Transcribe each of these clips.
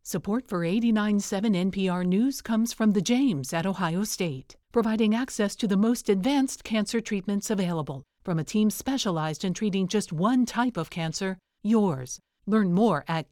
Support for 89.7 NPR News comes from the James at Ohio State, providing access to the most advanced cancer treatments available from a team specialized in treating just one type of cancer, yours. Learn more at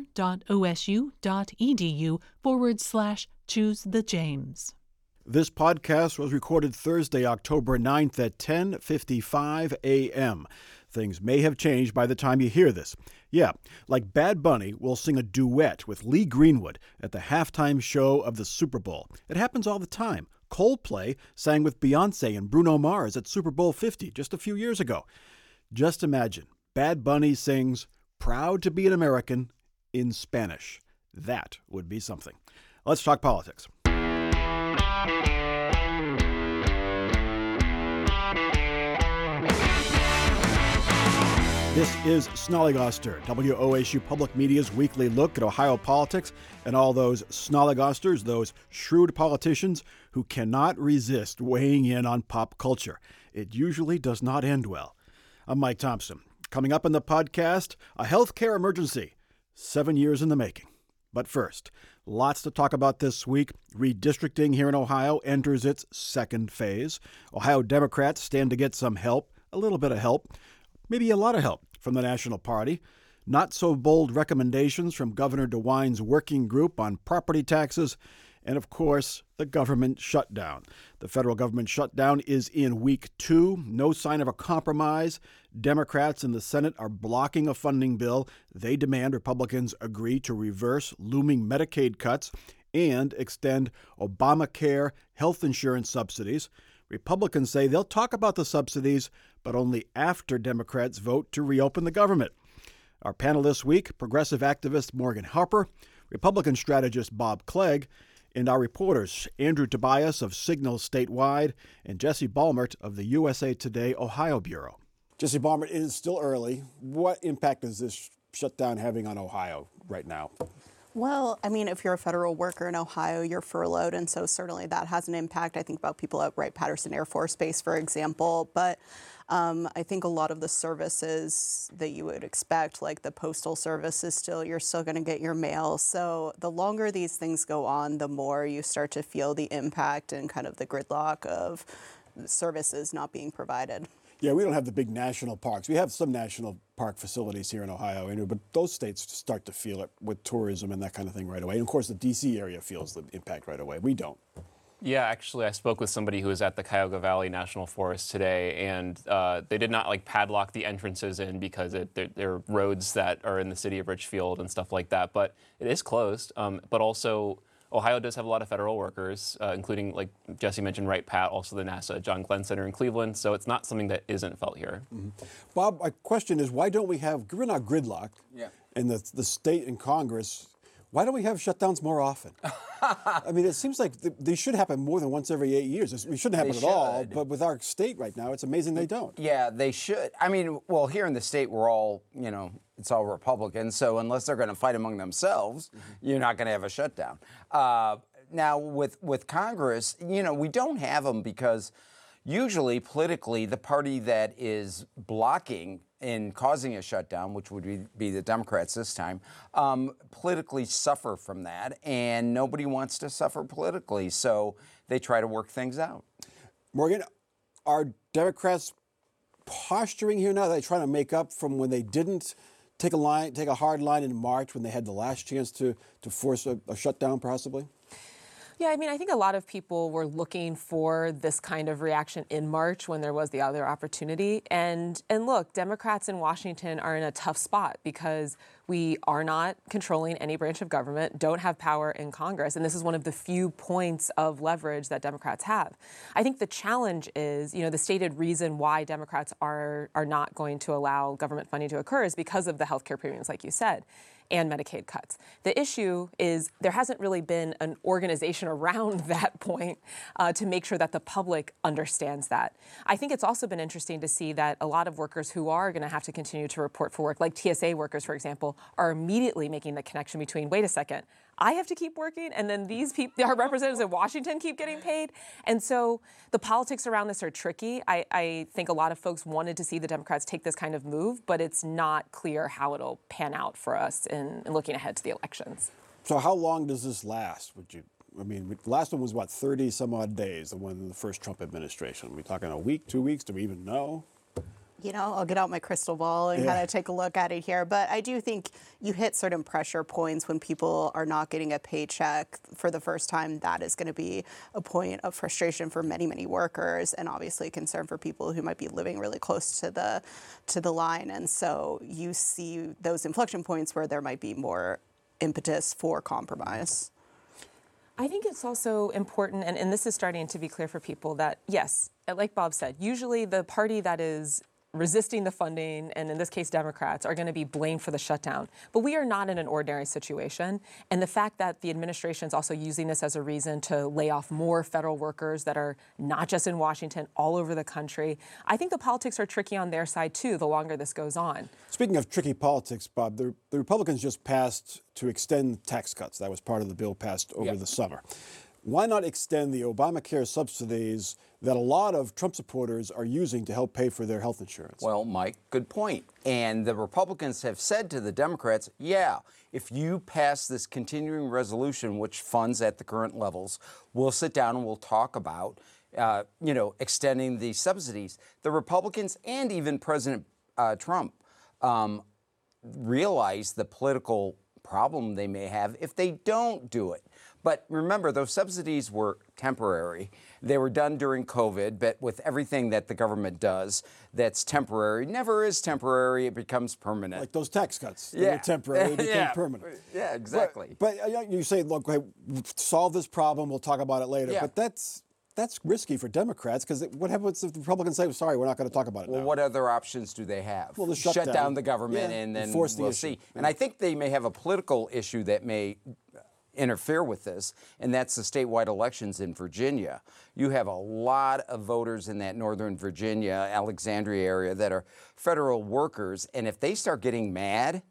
cancer.osu.edu/choose the James. This podcast was recorded Thursday, October 9th at 10:55 a.m. Things may have changed by the time you hear this. Yeah, like Bad Bunny will sing a duet with Lee Greenwood at the halftime show of the Super Bowl. It happens all the time. Coldplay sang with Beyoncé and Bruno Mars at Super Bowl 50 just a few years ago. Just imagine, Bad Bunny sings "Proud to be an American" in Spanish. That would be something. Let's talk politics. This is Snollygoster, WOSU Public Media's weekly look at Ohio politics and all those Snollygosters, those shrewd politicians who cannot resist weighing in on pop culture. It usually does not end well. I'm Mike Thompson. Coming up in the podcast, a healthcare emergency, 7 years in the making. But first, lots to talk about this week. Redistricting here in Ohio enters its second phase. Ohio Democrats stand to get some help, a little bit of help, maybe a lot of help from the National Party. Not so bold recommendations from Governor DeWine's working group on property taxes. And of course, the government shutdown. The federal government shutdown is in week 2. No sign of a compromise. Democrats in the Senate are blocking a funding bill. They demand Republicans agree to reverse looming Medicaid cuts and extend Obamacare health insurance subsidies. Republicans say they'll talk about the subsidies, but only after Democrats vote to reopen the government. Our panel this week, progressive activist Morgan Harper, Republican strategist Bob Clegg, and our reporters, Andrew Tobias of Signal Statewide and Jesse Balmert of the USA Today Ohio Bureau. Jesse Balmert, it is still early. What impact is this shutdown having on Ohio right now? Well, I mean, if you're a federal worker in Ohio, you're furloughed, and so certainly that has an impact. I think about people at Wright-Patterson Air Force Base, for example, but I think a lot of the services that you would expect, like the postal service, you're still going to get your mail. So the longer these things go on, the more you start to feel the impact and kind of the gridlock of services not being provided. Yeah, we don't have the big national parks. We have some national park facilities here in Ohio, Andrew, but those states start to feel it with tourism and that kind of thing right away. And of course, the D.C. area feels the impact right away. We don't. Yeah, actually, I spoke with somebody who was at the Cuyahoga Valley National Forest today, and they did not padlock the entrances in because they're roads that are in the city of Richfield and stuff like that. But it is closed. But also, Ohio does have a lot of federal workers, including, like Jesse mentioned, Wright-Pat, also the NASA John Glenn Center in Cleveland. So it's not something that isn't felt here. Mm-hmm. Bob, my question is, why don't we have, we're not gridlock, in the state and Congress, why don't we have shutdowns more often? I mean, it seems like they should happen more than once every 8 years. We shouldn't happen at all, but with our state right now, it's amazing they don't. Yeah, they should. I mean, well, here in the state, we're all, it's all Republicans. So unless they're going to fight among themselves, you're not going to have a shutdown. Now, with Congress, we don't have them because usually politically, the party that is blocking in causing a shutdown, which would be the Democrats this time, politically suffer from that, and nobody wants to suffer politically, so they try to work things out. Morgan, are Democrats posturing here now? Are they trying to make up from when they didn't take a hard line in March when they had the last chance to force a shutdown, possibly? Yeah, I mean, I think a lot of people were looking for this kind of reaction in March when there was the other opportunity. And look, Democrats in Washington are in a tough spot because we are not controlling any branch of government, don't have power in Congress, and this is one of the few points of leverage that Democrats have. I think the challenge is, the stated reason why Democrats are not going to allow government funding to occur is because of the healthcare premiums, like you said, and Medicaid cuts. The issue is there hasn't really been an organization around that point to make sure that the public understands that. I think it's also been interesting to see that a lot of workers who are going to have to continue to report for work, like TSA workers, for example, are immediately making the connection between, wait a second, I have to keep working, and then these people, our representatives in Washington, keep getting paid. And so the politics around this are tricky. I think a lot of folks wanted to see the Democrats take this kind of move, but it's not clear how it'll pan out for us in looking ahead to the elections. So how long does this last? I mean, the last one was what, 30 some odd days, the one in the first Trump administration. Are we talking a week, 2 weeks? Do we even know? You know, I'll get out my crystal ball and kind of take a look at it here. But I do think you hit certain pressure points when people are not getting a paycheck for the first time. That is going to be a point of frustration for many, many workers, and obviously a concern for people who might be living really close to the line. And so you see those inflection points where there might be more impetus for compromise. I think it's also important, and this is starting to be clear for people, that yes, like Bob said, usually the party that is resisting the funding, and in this case Democrats, are going to be blamed for the shutdown. But we are not in an ordinary situation. And the fact that the administration is also using this as a reason to lay off more federal workers that are not just in Washington, all over the country, I think the politics are tricky on their side too, the longer this goes on. Speaking of tricky politics, Bob, the Republicans just passed to extend tax cuts. That was part of the bill passed over the summer. Why not extend the Obamacare subsidies that a lot of Trump supporters are using to help pay for their health insurance? Well, Mike, good point. And the Republicans have said to the Democrats, yeah, if you pass this continuing resolution, which funds at the current levels, we'll sit down and we'll talk about, extending the subsidies. The Republicans and even President Trump realize the political problem they may have if they don't do it. But remember, those subsidies were temporary. They were done during COVID, but with everything that the government does that's temporary, never is temporary, it becomes permanent. Like those tax cuts. They were temporary, they became permanent. Yeah, exactly. But you say, look, solve this problem, we'll talk about it later. Yeah. But that's risky for Democrats, because what happens if the Republicans say, sorry, we're not going to talk about it now? What other options do they have? Well, shut down the government and then we'll see. Yeah. And I think they may have a political issue that may interfere with this, and that's the statewide elections in Virginia. You have a lot of voters in that northern Virginia, Alexandria area that are federal workers, and if they start getting mad,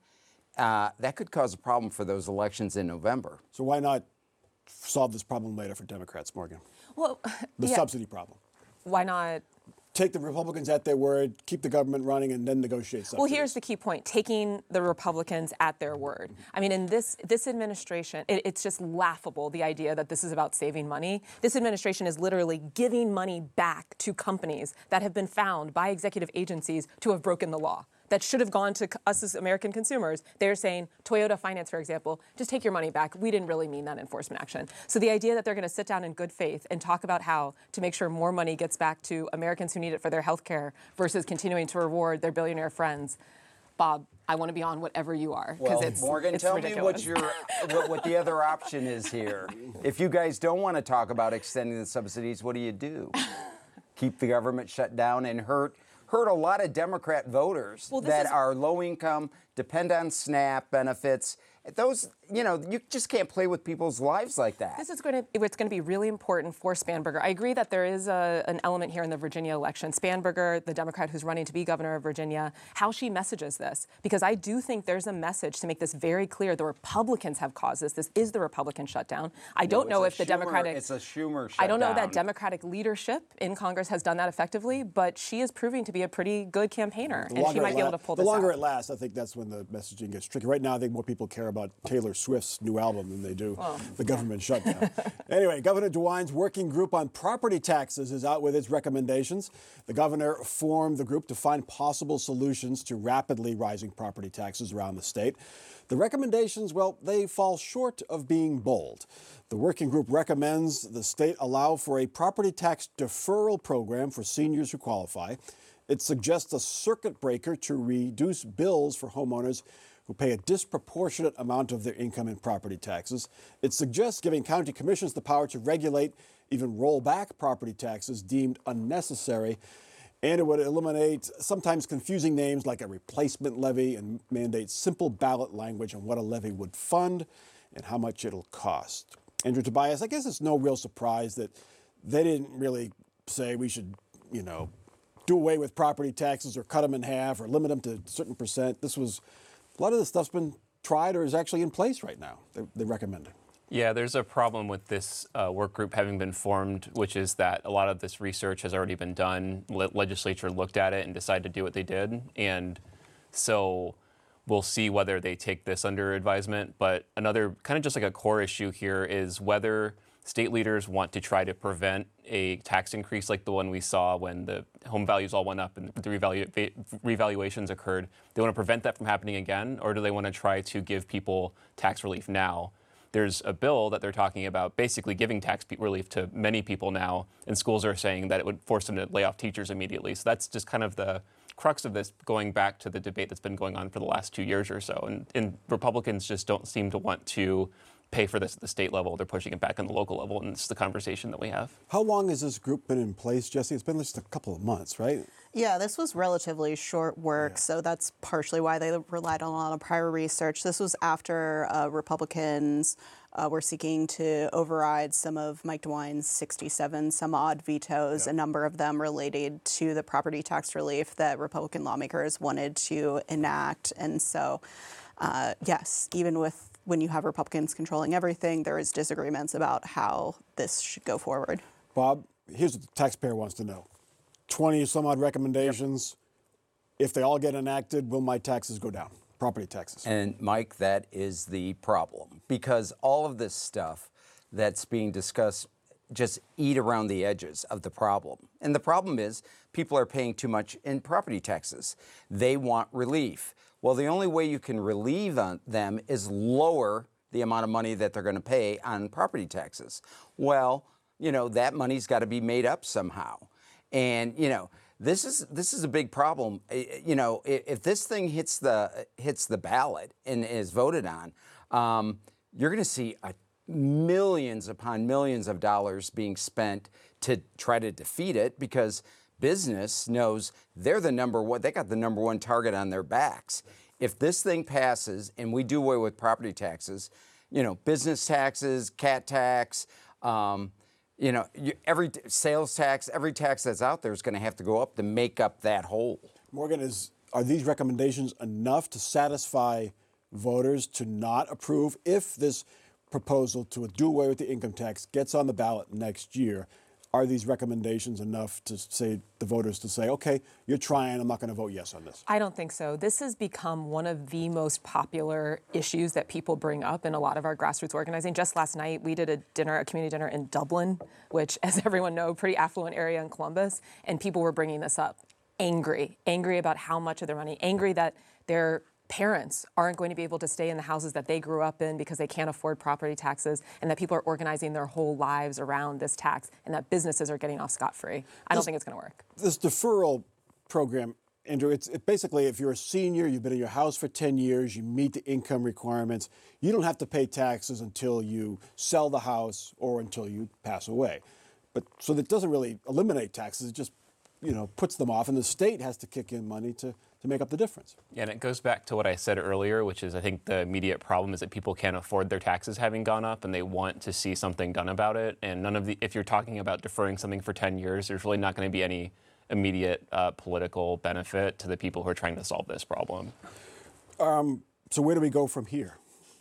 that could cause a problem for those elections in November. So why not solve this problem later for Democrats, Morgan? Well, the subsidy problem. Why not? Take the Republicans at their word, keep the government running, and then negotiate subsidies. Well, here's the key point, taking the Republicans at their word. I mean, in this administration, it's just laughable, the idea that this is about saving money. This administration is literally giving money back to companies that have been found by executive agencies to have broken the law, that should have gone to us as American consumers. They're saying, Toyota Finance, for example, just take your money back. We didn't really mean that enforcement action. So the idea that they're going to sit down in good faith and talk about how to make sure more money gets back to Americans who need it for their health care versus continuing to reward their billionaire friends. Bob, I want to be on whatever you are, because it's Morgan, it's tell ridiculous. me what the other option is here. If you guys don't want to talk about extending the subsidies, what do? Keep the government shut down and hurt a lot of Democrat voters that are low income, depend on SNAP benefits. Those, you just can't play with people's lives like that. It's going to be really important for Spanberger. I agree that there is an element here in the Virginia election. Spanberger, the Democrat who's running to be governor of Virginia, how she messages this. Because I do think there's a message to make this very clear. The Republicans have caused this. This is the Republican shutdown. I don't know if the Democratic... It's a Schumer shutdown. I don't know that Democratic leadership in Congress has done that effectively, but she is proving to be a pretty good campaigner, and she might be able to pull this out. The longer it lasts, I think that's when the messaging gets tricky. Right now, I think more people care about Taylor Swift's new album than they do the government shutdown. Anyway, Governor DeWine's working group on property taxes is out with its recommendations. The governor formed the group to find possible solutions to rapidly rising property taxes around the state. The recommendations, well, they fall short of being bold. The working group recommends the state allow for a property tax deferral program for seniors who qualify. It suggests a circuit breaker to reduce bills for homeowners who pay a disproportionate amount of their income in property taxes. It suggests giving county commissions the power to regulate, even roll back property taxes deemed unnecessary. And it would eliminate sometimes confusing names like a replacement levy and mandate simple ballot language on what a levy would fund and how much it'll cost. Andrew Tobias, I guess it's no real surprise that they didn't really say we should, do away with property taxes or cut them in half or limit them to a certain percent. A lot of this stuff's been tried or is actually in place right now. They recommend it. Yeah, there's a problem with this work group having been formed, which is that a lot of this research has already been done. Legislature looked at it and decided to do what they did. And so We'll see whether they take this under advisement. But another kind of just like a core issue here is whether state leaders want to try to prevent a tax increase like the one we saw when the home values all went up and the revaluations occurred. They want to prevent that from happening again, or do they want to try to give people tax relief now? There's a bill that they're talking about basically giving tax relief to many people now, and schools are saying that it would force them to lay off teachers immediately. So that's just kind of the crux of this, going back to the debate that's been going on for the last 2 years or so. And Republicans just don't seem to want to pay for this at the state level. They're pushing it back on the local level, and it's the conversation that we have. How long has this group been in place, Jesse? It's been just a couple of months, right? Yeah, this was relatively short work, so that's partially why they relied on a lot of prior research. This was after Republicans were seeking to override some of Mike DeWine's 67 some odd vetoes, a number of them related to the property tax relief that Republican lawmakers wanted to enact. And so, yes, even when you have Republicans controlling everything, there is disagreements about how this should go forward. Bob, here's what the taxpayer wants to know. 20 some odd recommendations. If they all get enacted, will my taxes go down? Property taxes. And Mike, that is the problem, because all of this stuff that's being discussed just eat around the edges of the problem. And the problem is people are paying too much in property taxes. They want relief. Well, the only way you can relieve them is lower the amount of money that they're going to pay on property taxes. Well, that money's got to be made up somehow. And, this is a big problem. If this thing hits the ballot and is voted on, you're going to see millions upon millions of dollars being spent to try to defeat it, because business knows they're the number one. They got the number one target on their backs. If this thing passes and we do away with property taxes, business taxes, cat tax, every sales tax, every tax that's out there is going to have to go up to make up that hole. Morgan, are these recommendations enough to satisfy voters to not approve if this proposal to do away with the income tax gets on the ballot next year? Are these recommendations enough to say the voters to say, okay, you're trying, I'm not going to vote yes on this? I don't think so. This has become one of the most popular issues that people bring up in a lot of our grassroots organizing. Just last night, we did a community dinner in Dublin, which, as everyone knows, pretty affluent area in Columbus, and people were bringing this up. Angry about how much of their money, angry that their parents aren't going to be able to stay in the houses that they grew up in because they can't afford property taxes, and that people are organizing their whole lives around this tax, and that businesses are getting off scot-free. I don't think it's going to work. This deferral program, Andrew, it's basically if you're a senior, you've been in your house for 10 years, you meet the income requirements, you don't have to pay taxes until you sell the house or until you pass away. But so that doesn't really eliminate taxes, it just puts them off, and the state has to kick in money to make up the difference. Yeah, and it goes back to what I said earlier, which is I think the immediate problem is that people can't afford their taxes having gone up, and they want to see something done about it. And if you're talking about deferring something for 10 years, there's really not going to be any immediate political benefit to the people who are trying to solve this problem. So where do we go from here?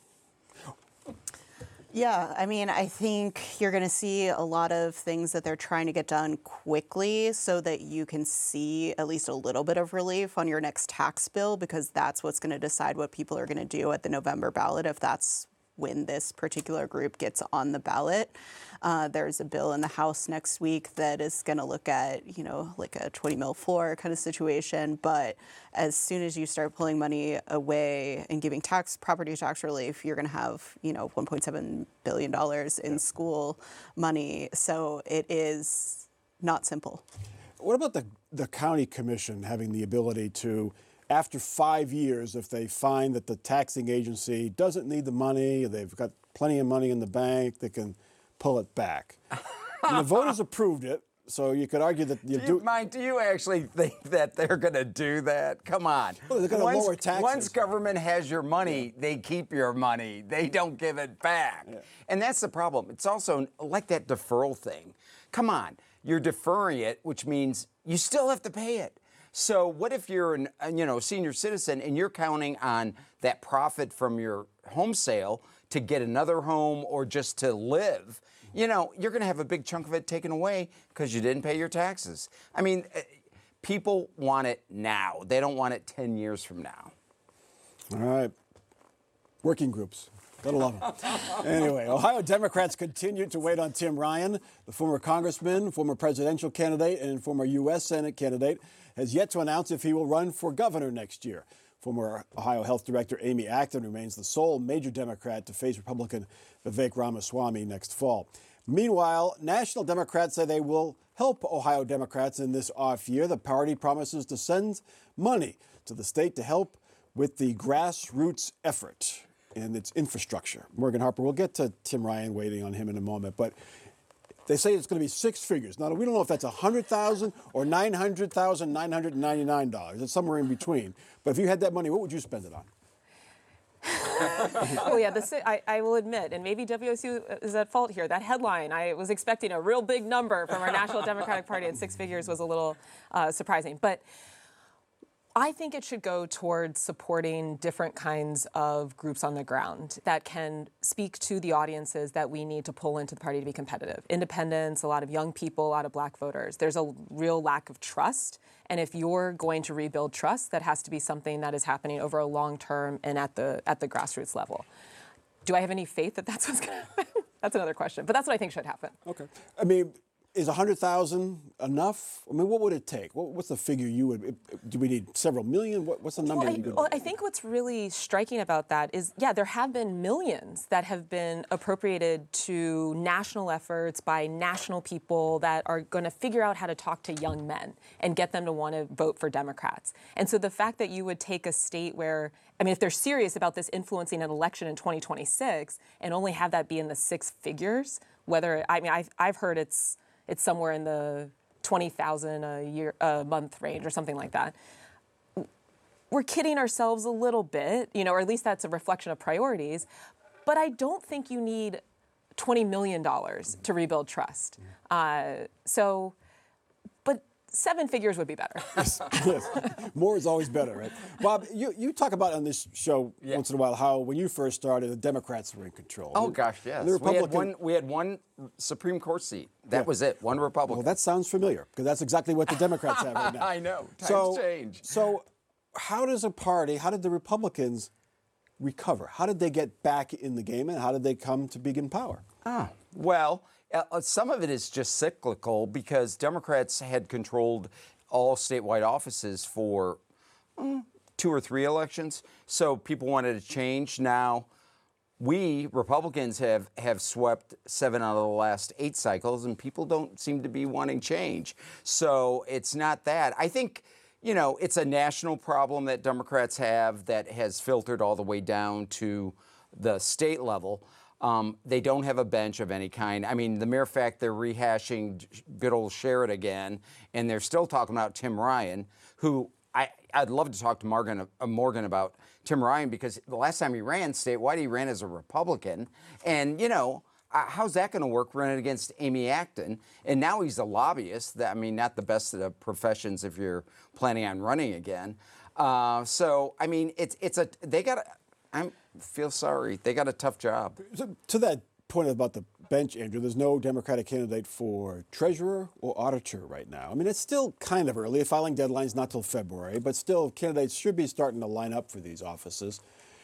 Yeah, I think you're going to see a lot of things that they're trying to get done quickly so that you can see at least a little bit of relief on your next tax bill, because that's what's going to decide what people are going to do at the November ballot, if that's when this particular group gets on the ballot. There's a bill in the House next week that is going to look at, like a 20 mil floor kind of situation. But as soon as you start pulling money away and giving property tax relief, you're going to have, $1.7 billion in school money. So it is not simple. What about the county commission having the ability to, after 5 years, if they find that the taxing agency doesn't need the money, they've got plenty of money in the bank, they can pull it back? And the voters approved it, so you could argue that do you actually think that they're going to do that? Come on. Well, they're going to lower taxes. Once government has your money, they keep your money. They don't give it back. Yeah. And that's the problem. It's also like that deferral thing. Come on. You're deferring it, which means you still have to pay it. So what if you're a senior citizen and you're counting on that profit from your home sale to get another home or just to live? You're going to have a big chunk of it taken away because you didn't pay your taxes. People want it now. They don't want it 10 years from now. All right. Working groups. Gotta love them. Anyway, Ohio Democrats continue to wait on Tim Ryan. The former congressman, former presidential candidate, and former U.S. Senate candidate has yet to announce if he will run for governor next year. Former Ohio Health Director Amy Acton remains the sole major Democrat to face Republican Vivek Ramaswamy next fall. Meanwhile, national Democrats say they will help Ohio Democrats in this off year. The party promises to send money to the state to help with the grassroots effort and its infrastructure. Morgan Harper, we'll get to Tim Ryan, waiting on him in a moment, but they say it's going to be six figures. Now, we don't know if that's $100,000 or $900,999. It's somewhere in between. But if you had that money, what would you spend it on? Oh, yeah, I will admit, and maybe WSU is at fault here, that headline, I was expecting a real big number from our National Democratic Party at six figures was a little surprising. But I think it should go towards supporting different kinds of groups on the ground that can speak to the audiences that we need to pull into the party to be competitive. Independents, a lot of young people, a lot of black voters. There's a real lack of trust. And if you're going to rebuild trust, that has to be something that is happening over a long term and at the grassroots level. Do I have any faith that that's what's going to happen? That's another question. But that's what I think should happen. Okay. I mean, is 100,000 enough? I mean, what would it take? What's the figure you would? Do we need several million? What's the number? Well, I think what's really striking about that is, yeah, there have been millions that have been appropriated to national efforts by national people that are going to figure out how to talk to young men and get them to want to vote for Democrats. And so the fact that you would take a state where, I mean, if they're serious about this influencing an election in 2026 and only have that be in the six figures, whether, I mean, I've heard it's somewhere in the 20,000 a month range or something like that. We're kidding ourselves a little bit, or at least that's a reflection of priorities. But I don't think you need $20 million to rebuild trust. But seven figures would be better. Yes. More is always better, right? Bob, you talk about on this show once in a while how when you first started, the Democrats were in control. Oh, gosh, yes. We had one Supreme Court seat. That was it, one Republican. Well, that sounds familiar, because that's exactly what the Democrats have right now. I know. Times change. So how did the Republicans recover? How did they get back in the game, and how did they come to be in power? Well, some of it is just cyclical because Democrats had controlled all statewide offices for 2 or 3 elections. So people wanted to change. Now, we Republicans have swept 7 out of the last 8 cycles, and people don't seem to be wanting change. So it's not that. I think, it's a national problem that Democrats have that has filtered all the way down to the state level. They don't have a bench of any kind. I mean, the mere fact they're rehashing good old Sherrod again, and they're still talking about Tim Ryan, who I'd love to talk to Morgan about Tim Ryan, because the last time he ran statewide, he ran as a Republican. And, how's that going to work running against Amy Acton? And now he's a lobbyist. Not the best of the professions if you're planning on running again. So, I mean, I feel sorry. They got a tough job. So, to that point about the bench, Andrew, there's no Democratic candidate for treasurer or auditor right now. I mean, it's still kind of early. Filing deadline's not till February, but still candidates should be starting to line up for these offices.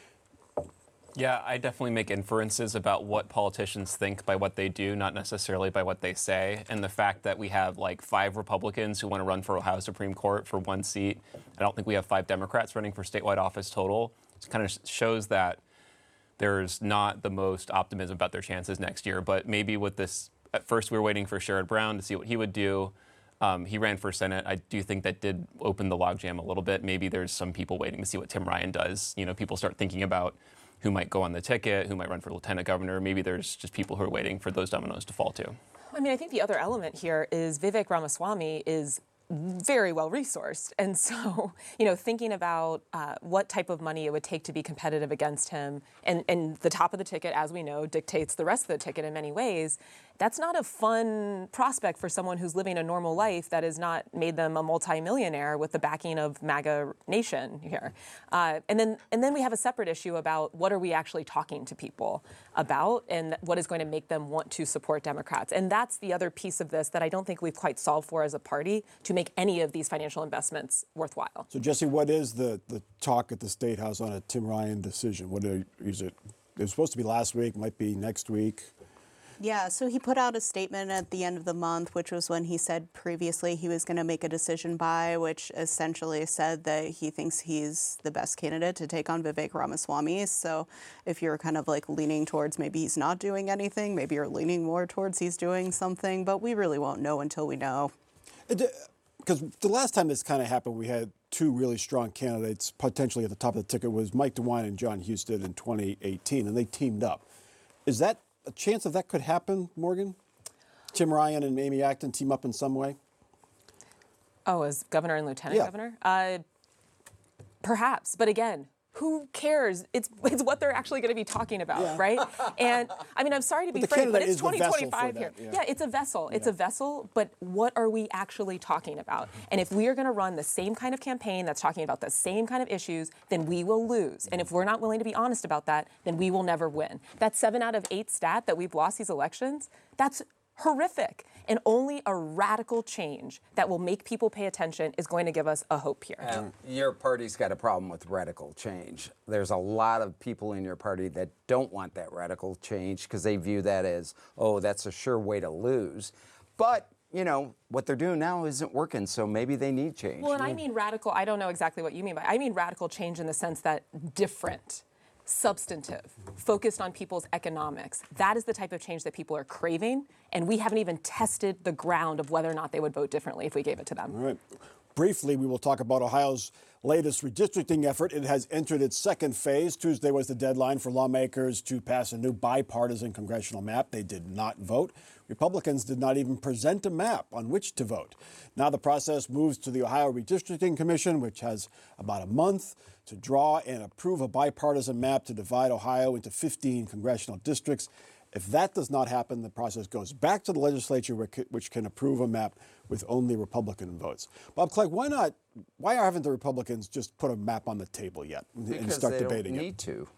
Yeah, I definitely make inferences about what politicians think by what they do, not necessarily by what they say. And the fact that we have 5 Republicans who want to run for Ohio Supreme Court for 1 seat, I don't think we have 5 Democrats running for statewide office total. It kind of shows that there's not the most optimism about their chances next year. But maybe with this, at first we were waiting for Sherrod Brown to see what he would do. He ran for Senate. I do think that did open the logjam a little bit. Maybe there's some people waiting to see what Tim Ryan does. People start thinking about who might go on the ticket, who might run for lieutenant governor. Maybe there's just people who are waiting for those dominoes to fall too. I think the other element here is Vivek Ramaswamy is very well resourced. And so, thinking about what type of money it would take to be competitive against him, and the top of the ticket, as we know, dictates the rest of the ticket in many ways. That's not a fun prospect for someone who's living a normal life that has not made them a multimillionaire with the backing of MAGA Nation here. And then we have a separate issue about what are we actually talking to people about and what is going to make them want to support Democrats. And that's the other piece of this that I don't think we've quite solved for as a party, to make any of these financial investments worthwhile. So, Jesse, what is the talk at the State House on a Tim Ryan decision? Is it? It was supposed to be last week, might be next week. Yeah, so he put out a statement at the end of the month, which was when he said previously he was going to make a decision by, which essentially said that he thinks he's the best candidate to take on Vivek Ramaswamy. So if you're kind of like leaning towards maybe he's not doing anything, maybe you're leaning more towards he's doing something, but we really won't know until we know. Because the last time this kind of happened, we had two really strong candidates potentially at the top of the ticket was Mike DeWine and John Husted in 2018, and they teamed up. Is that a chance that could happen, Morgan? Tim Ryan and Amy Acton team up in some way? Oh, as governor and lieutenant governor? Perhaps, but again, who cares? It's what they're actually going to be talking about, right? And I mean, I'm sorry to be frank, but it's 2025 here. Yeah, it's a vessel. It's a vessel, but what are we actually talking about? And if we are going to run the same kind of campaign that's talking about the same kind of issues, then we will lose. And if we're not willing to be honest about that, then we will never win. That 7 out of 8 stat that we've lost these elections, that's horrific. And only a radical change that will make people pay attention is going to give us a hope here. Your party's got a problem with radical change. There's a lot of people in your party that don't want that radical change because they view that as, oh, that's a sure way to lose. But, you know, what they're doing now isn't working, so maybe they need change. Well, and I mean radical, I don't know exactly what you mean by, I mean radical change in the sense that different, substantive, focused on people's economics. That is the type of change that people are craving, and we haven't even tested the ground of whether or not they would vote differently if we gave it to them. All right. Briefly, we will talk about Ohio's latest redistricting effort. It has entered its second phase. Tuesday was the deadline for lawmakers to pass a new bipartisan congressional map. They did not vote. Republicans did not even present a map on which to vote. Now the process moves to the Ohio Redistricting Commission, which has about a month to draw and approve a bipartisan map to divide Ohio into 15 congressional districts. If that does not happen, the process goes back to the legislature, which can approve a map with only Republican votes. Bob Clegg, why haven't the Republicans just put a map on the table yet and start debating it? Because they don't need to.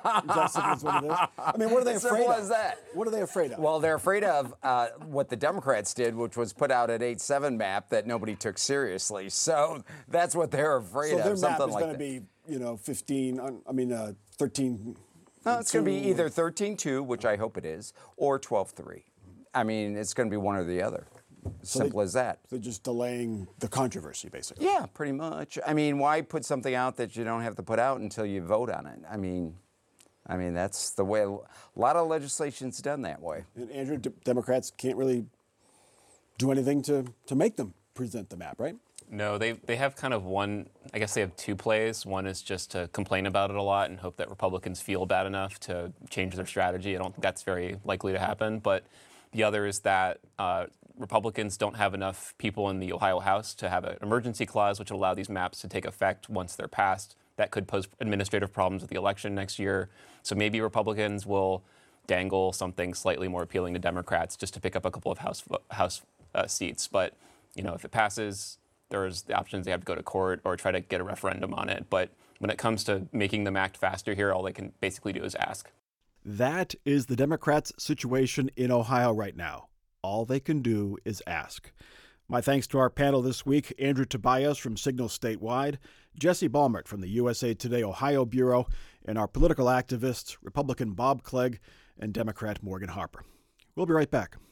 That's what it is? I mean, what are they afraid Simple of? as that. What are they afraid of? Well, they're afraid of what the Democrats did, which was put out an 8-7 map that nobody took seriously. So that's what they're afraid of. So their map something is like going to be, 13. No, it's going to be either 13-2, which I hope it is, or 12-3. I mean, it's going to be one or the other. Simple as that. They're just delaying the controversy, basically. Yeah, pretty much. I mean, why put something out that you don't have to put out until you vote on it? I mean, that's the way a lot of legislation's done that way. And Andrew, Democrats can't really do anything to make them present the map, right? No, they have kind of one, I guess they have two plays. One is just to complain about it a lot and hope that Republicans feel bad enough to change their strategy. I don't think that's very likely to happen. But the other is that Republicans don't have enough people in the Ohio House to have an emergency clause, which will allow these maps to take effect once they're passed. That could pose administrative problems with the election next year. So maybe Republicans will dangle something slightly more appealing to Democrats just to pick up a couple of House seats. But, you know, if it passes, there's the options they have to go to court or try to get a referendum on it. But when it comes to making them act faster here, all they can basically do is ask. That is the Democrats' situation in Ohio right now. All they can do is ask. My thanks to our panel this week, Andrew Tobias from Signal Statewide, Jesse Balmert from the USA Today Ohio Bureau, and our political activists, Republican Bob Clegg and Democrat Morgan Harper. We'll be right back.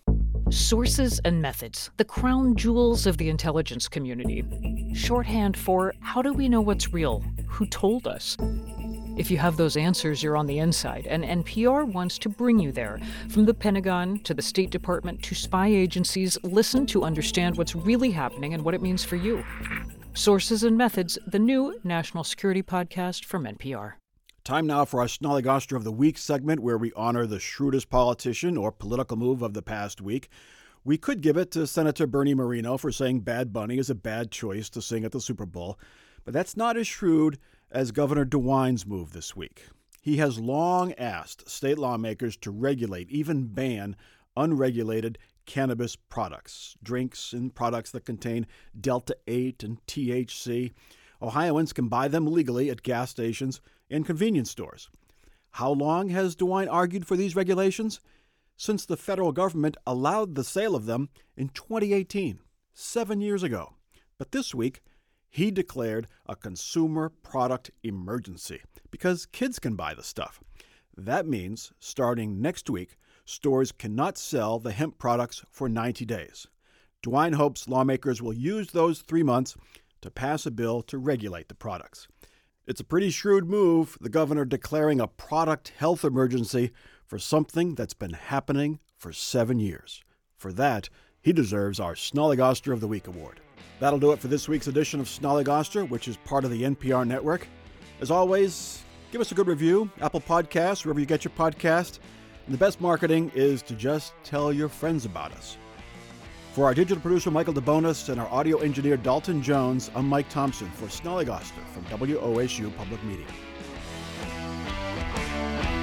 Sources and methods, the crown jewels of the intelligence community. Shorthand for how do we know what's real? Who told us? If you have those answers, you're on the inside, and NPR wants to bring you there. From the Pentagon to the State Department to spy agencies, listen to understand what's really happening and what it means for you. Sources and Methods, the new national security podcast from NPR. Time now for our Snollygoster of the Week segment, where we honor the shrewdest politician or political move of the past week. We could give it to Senator Bernie Moreno for saying Bad Bunny is a bad choice to sing at the Super Bowl, but that's not as shrewd as Governor DeWine's move this week. He has long asked state lawmakers to regulate, even ban, unregulated cannabis products, drinks and products that contain Delta-8 and THC. Ohioans can buy them legally at gas stations and convenience stores. How long has DeWine argued for these regulations? Since the federal government allowed the sale of them in 2018. 7 years ago. But this week, he declared a consumer product emergency because kids can buy the stuff. That means, starting next week, stores cannot sell the hemp products for 90 days. DeWine hopes lawmakers will use those 3 months to pass a bill to regulate the products. It's a pretty shrewd move, the governor declaring a product health emergency for something that's been happening for 7 years. For that, he deserves our Snollygoster of the Week award. That'll do it for this week's edition of Snollygoster, which is part of the NPR network. As always, give us a good review, Apple Podcasts, wherever you get your podcast. And the best marketing is to just tell your friends about us. For our digital producer, Michael DeBonis, and our audio engineer, Dalton Jones, I'm Mike Thompson for Snollygoster from WOSU Public Media.